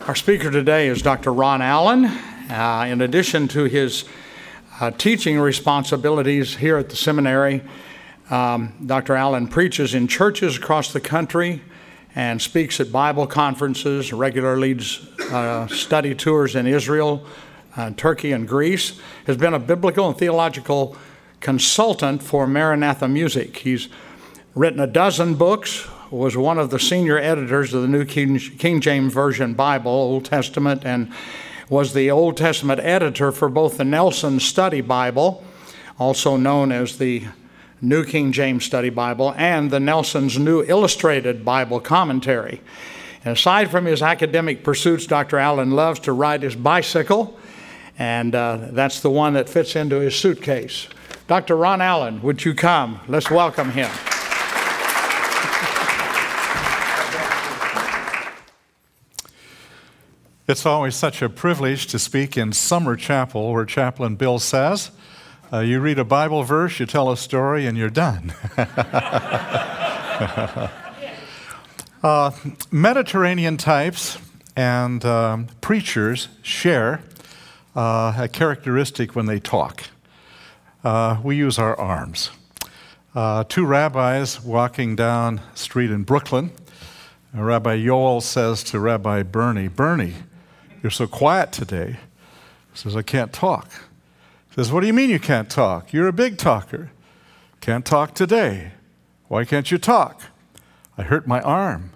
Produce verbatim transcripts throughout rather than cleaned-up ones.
Our speaker today is Doctor Ron Allen. Uh, in addition to his uh, teaching responsibilities here at the seminary, um, Doctor Allen preaches in churches across the country and speaks at Bible conferences, regularly leads uh, study tours in Israel, uh, Turkey, and Greece. Has been a biblical and theological consultant for Maranatha Music. He's written a dozen books, was one of the senior editors of the New King, King James Version Bible, Old Testament, and was the Old Testament editor for both the Nelson Study Bible, also known as the New King James Study Bible, and the Nelson's New Illustrated Bible Commentary. And aside from his academic pursuits, Doctor Allen loves to ride his bicycle, and uh, that's the one that fits into his suitcase. Doctor Ron Allen, would you come? Let's welcome him. It's always such a privilege to speak in Summer Chapel, where Chaplain Bill says, uh, you read a Bible verse, you tell a story, and you're done. uh, Mediterranean types and um, preachers share uh, a characteristic when they talk. Uh, we use our arms. Uh, two rabbis walking down the street in Brooklyn, Rabbi Yoel says to Rabbi Bernie, Bernie, you're so quiet today. He says, I can't talk. He says, what do you mean you can't talk? You're a big talker. Can't talk today. Why can't you talk? I hurt my arm.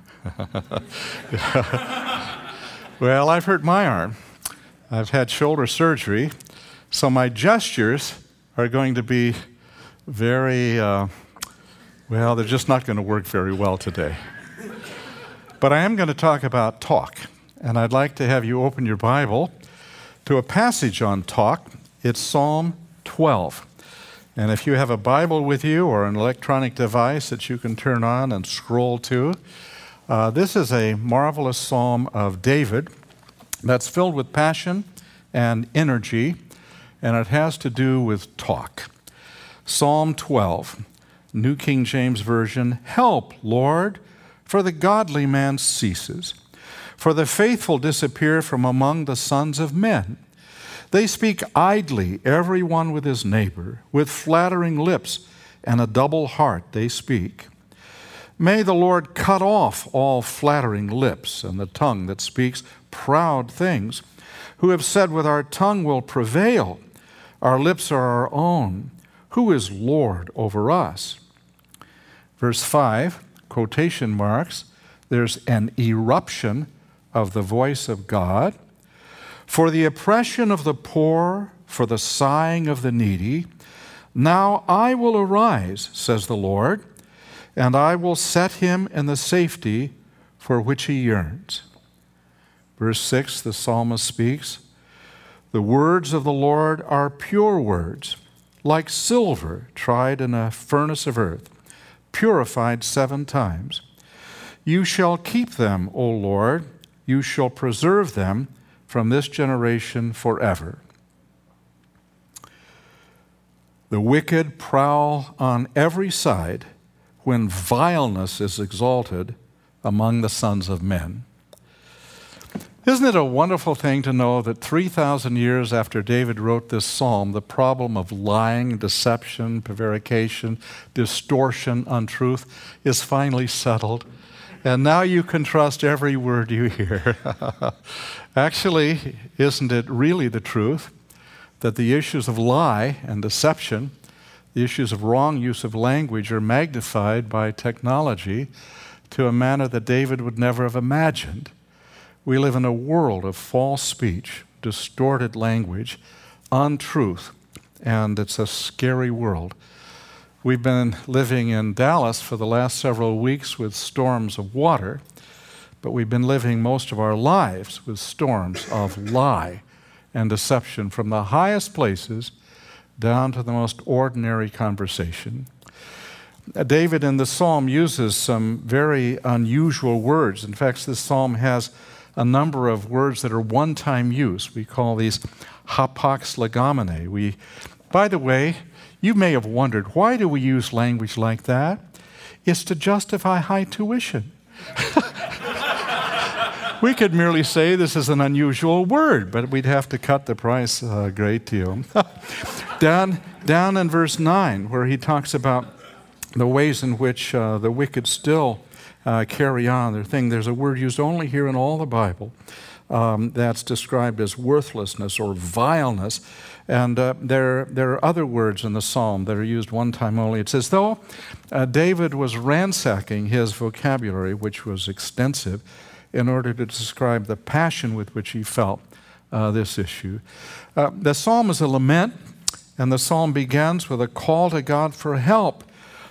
Well, I've hurt my arm. I've had shoulder surgery, so my gestures are going to be very, uh, well, they're just not going to work very well today. But I am going to talk about talk. And I'd like to have you open your Bible to a passage on talk. It's Psalm twelve. And if you have a Bible with you or an electronic device that you can turn on and scroll to, uh, this is a marvelous psalm of David that's filled with passion and energy, and it has to do with talk. Psalm twelve, New King James Version, help, Lord, for the godly man ceases. For the faithful disappear from among the sons of men. They speak idly, every one with his neighbor. With flattering lips and a double heart they speak. May the Lord cut off all flattering lips and the tongue that speaks proud things, who have said, with our tongue will prevail. Our lips are our own. Who is Lord over us? Verse five, quotation marks, there's an eruption of the voice of God. For the oppression of the poor, for the sighing of the needy, now I will arise, says the Lord, and I will set him in the safety for which he yearns. Verse six, the psalmist speaks, the words of the Lord are pure words, like silver tried in a furnace of earth, purified seven times. You shall keep them, O Lord, you shall preserve them from this generation forever. The wicked prowl on every side when vileness is exalted among the sons of men. Isn't it a wonderful thing to know that three thousand years after David wrote this psalm, the problem of lying, deception, prevarication, distortion, untruth is finally settled? And now you can trust every word you hear. Actually, isn't it really the truth that the issues of lie and deception, the issues of wrong use of language, are magnified by technology to a manner that David would never have imagined? We live in a world of false speech, distorted language, untruth, and it's a scary world. We've been living in Dallas for the last several weeks with storms of water, but we've been living most of our lives with storms of lie and deception from the highest places down to the most ordinary conversation. David in the psalm uses some very unusual words. In fact, this psalm has a number of words that are one-time use. We call these hapax legomene. We, by the way, you may have wondered, why do we use language like that? It's to justify high tuition. We could merely say this is an unusual word, but we'd have to cut the price a great deal. down, down in verse nine, where he talks about the ways in which uh, the wicked still uh, carry on their thing. There's a word used only here in all the Bible um, that's described as worthlessness or vileness. And uh, there, there are other words in the psalm that are used one time only. It's as though uh, David was ransacking his vocabulary, which was extensive, in order to describe the passion with which he felt uh, this issue. Uh, the psalm is a lament, and the psalm begins with a call to God for help.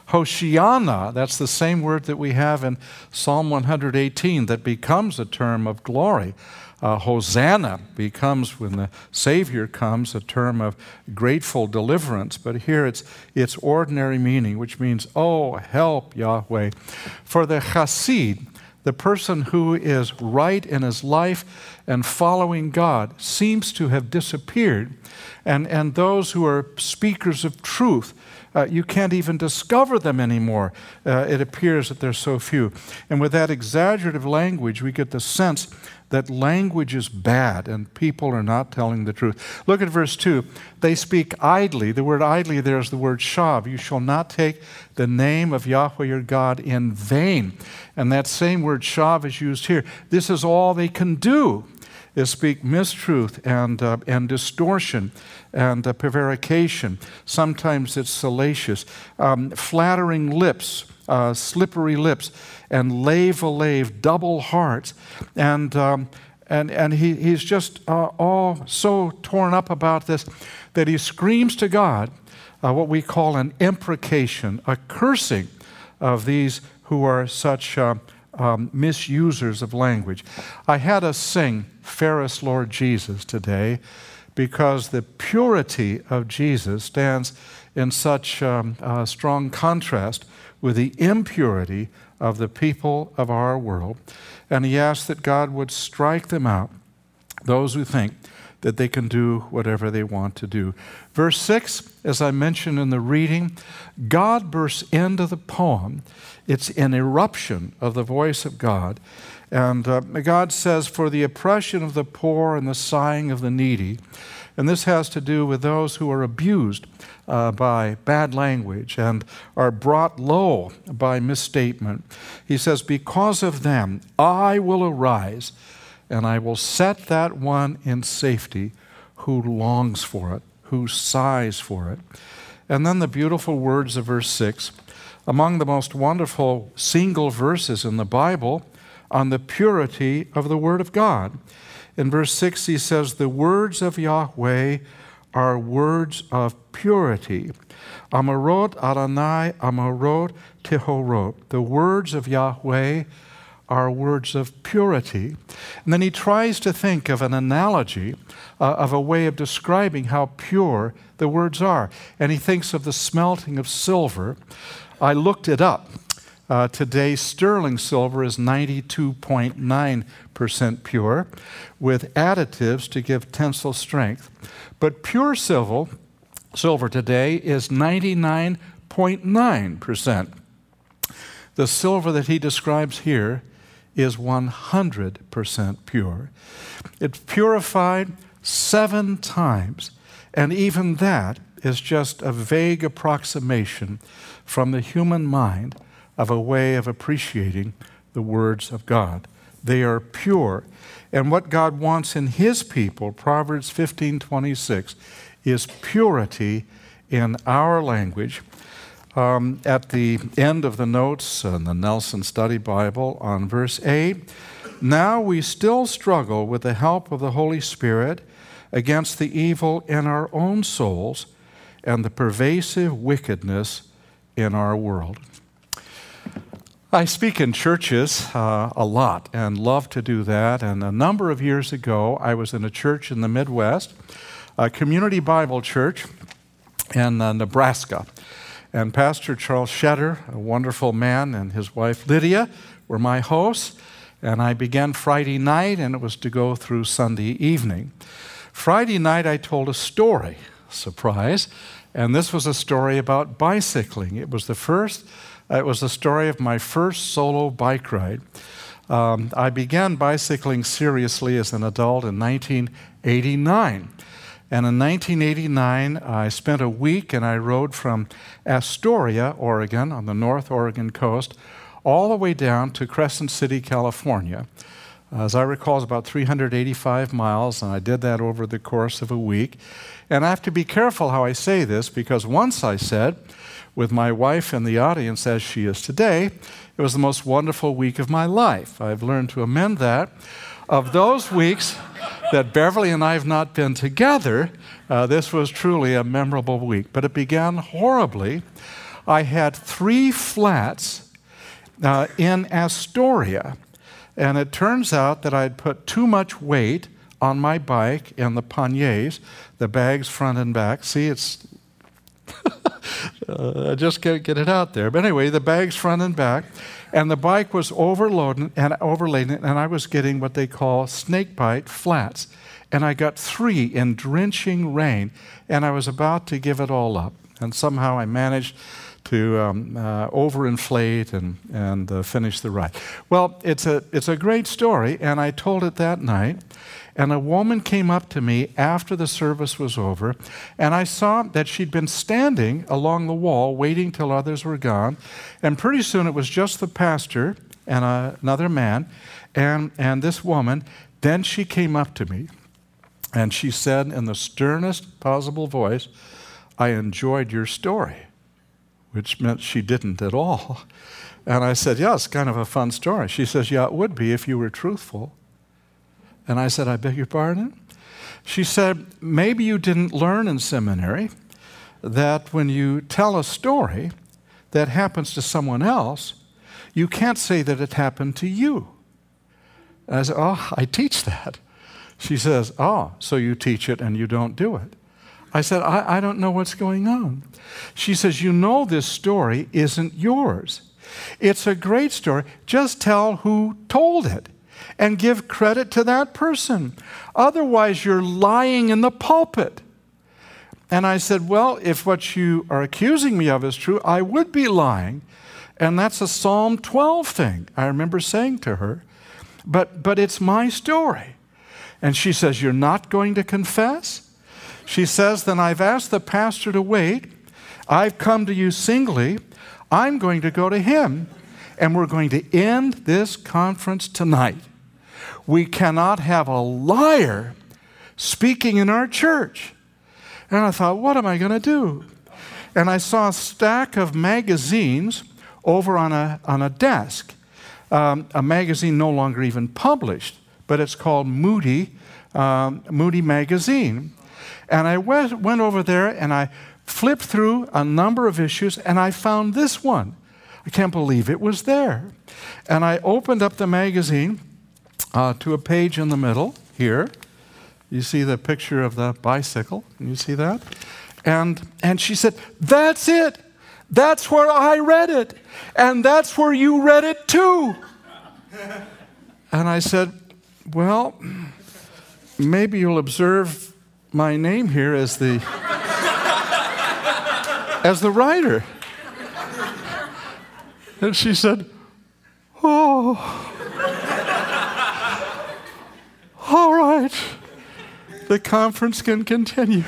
Hoshiana, that's the same word that we have in Psalm one hundred eighteen that becomes a term of glory. Uh, Hosanna becomes, when the Savior comes, a term of grateful deliverance. But here it's its ordinary meaning, which means, oh, help, Yahweh. For the chassid, the person who is right in his life and following God, seems to have disappeared. And, and those who are speakers of truth, Uh, you can't even discover them anymore. Uh, it appears that there's so few. And with that exaggerative language, we get the sense that language is bad and people are not telling the truth. Look at verse two. They speak idly. The word idly there is the word shav. You shall not take the name of Yahweh your God in vain. And that same word shav is used here. This is all they can do, is speak mistruth and uh, and distortion and uh, prevarication. Sometimes it's salacious. Um, flattering lips, uh, slippery lips, and lave-a-lave, double hearts. And um, and and he, he's just uh, all so torn up about this that he screams to God uh, what we call an imprecation, a cursing of these who are such uh, um, misusers of language. I had us sing Fairest Lord Jesus today because the purity of Jesus stands in such um, uh, strong contrast with the impurity of the people of our world. And he asks that God would strike them out, those who think that they can do whatever they want to do. Verse six, as I mentioned in the reading, God bursts into the poem. It's an eruption of the voice of God. And uh, God says, for the oppression of the poor and the sighing of the needy. And this has to do with those who are abused uh, by bad language and are brought low by misstatement. He says, because of them, I will arise and I will set that one in safety who longs for it, who sighs for it. And then the beautiful words of verse six, among the most wonderful single verses in the Bible, on the purity of the Word of God. In verse six, he says, the words of Yahweh are words of purity. Amarot Adonai, Amarot Tehorot. The words of Yahweh are words of purity. And then he tries to think of an analogy, uh, of a way of describing how pure the words are. And he thinks of the smelting of silver. I looked it up. Uh, today, sterling silver is ninety-two point nine percent pure, with additives to give tensile strength. But pure silver, silver today is ninety-nine point nine percent. The silver that he describes here is one hundred percent pure. It's purified seven times, and even that is just a vague approximation from the human mind of a way of appreciating the words of God. They are pure. And what God wants in his people, Proverbs fifteen twenty-six, is purity in our language. Um, at the end of the notes in the Nelson Study Bible on verse eight, now we still struggle with the help of the Holy Spirit against the evil in our own souls and the pervasive wickedness in our world. I speak in churches uh, a lot and love to do that. And a number of years ago, I was in a church in the Midwest, a community Bible church in uh, Nebraska. And Pastor Charles Shetter, a wonderful man, and his wife Lydia were my hosts. And I began Friday night, and it was to go through Sunday evening. Friday night, I told a story, surprise, and this was a story about bicycling. It was the first, it was the story of my first solo bike ride. Um, I began bicycling seriously as an adult in nineteen eighty-nine. And in nineteen eighty-nine, I spent a week and I rode from Astoria, Oregon, on the North Oregon coast, all the way down to Crescent City, California. As I recall, it's about three hundred eighty-five miles, and I did that over the course of a week. And I have to be careful how I say this, because once I said, with my wife in the audience as she is today, it was the most wonderful week of my life. I've learned to amend that. Of those weeks that Beverly and I have not been together, uh, this was truly a memorable week. But it began horribly. I had three flats uh, in Astoria. And it turns out that I'd put too much weight on my bike in the panniers, the bags front and back. See, it's, uh, I just can't get it out there. But anyway, the bags front and back, and the bike was overloaded and overladen, and I was getting what they call snakebite flats. And I got three in drenching rain, and I was about to give it all up. And somehow I managed to um, uh, overinflate and, and uh, finish the ride. Well, it's a, it's a great story, and I told it that night. And a woman came up to me after the service was over, and I saw that she'd been standing along the wall waiting till others were gone. And pretty soon it was just the pastor and uh, another man and, and this woman. Then she came up to me, and she said in the sternest possible voice, "I enjoyed your story," which meant she didn't at all. And I said, "Yeah, it's kind of a fun story." She says, "Yeah, it would be if you were truthful." And I said, "I beg your pardon?" She said, "Maybe you didn't learn in seminary that when you tell a story that happens to someone else, you can't say that it happened to you." And I said, "Oh, I teach that." She says, "Oh, so you teach it and you don't do it." I said, I, I don't know what's going on. She says, "You know this story isn't yours. It's a great story. Just tell who told it and give credit to that person. Otherwise, you're lying in the pulpit." And I said, "Well, if what you are accusing me of is true, I would be lying. And that's a Psalm twelve thing," I remember saying to her. But, but it's my story." And she says, "You're not going to confess?" She says, "Then I've asked the pastor to wait. I've come to you singly. I'm going to go to him, and we're going to end this conference tonight. We cannot have a liar speaking in our church." And I thought, what am I going to do? And I saw a stack of magazines over on a, on a desk, um, a magazine no longer even published, but it's called Moody, um, Moody Magazine. And I went, went over there and I flipped through a number of issues, and I found this one. I can't believe it was there. And I opened up the magazine uh, to a page in the middle here. You see the picture of the bicycle. Can you see that? And, and she said, "That's it. That's where I read it. And that's where you read it too." And I said, "Well, maybe you'll observe my name here as the as the writer." And she said, "Oh, all right. The conference can continue."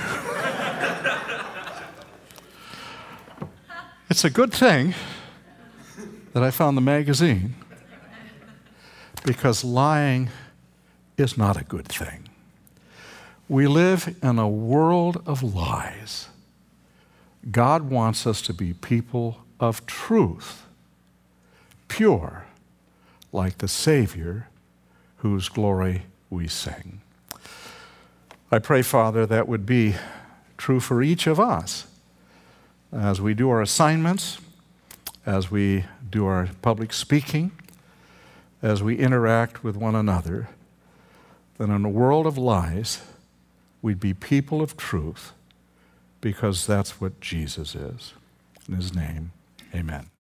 It's a good thing that I found the magazine, because lying is not a good thing. We live in a world of lies. God wants us to be people of truth, pure, like the Savior whose glory we sing. I pray, Father, that would be true for each of us as we do our assignments, as we do our public speaking, as we interact with one another, that in a world of lies, we'd be people of truth, because that's what Jesus is. In his name, amen.